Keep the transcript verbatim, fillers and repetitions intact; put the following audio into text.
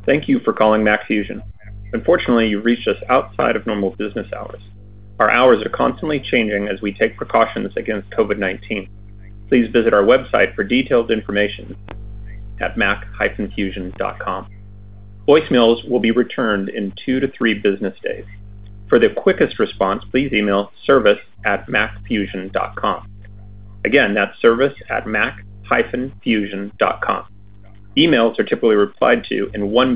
Thank you for calling Mac Fusion. Unfortunately, you've reached us outside of normal business hours. Our hours are constantly changing as we take precautions against COVID nineteen. Please visit our website for detailed information at mac dash fusion dot com. Voicemails will be returned in two to three business days. For the quickest response, please email service at mac fusion dot com. Again, that's service at mac dash fusion dot com. Emails are typically replied to in one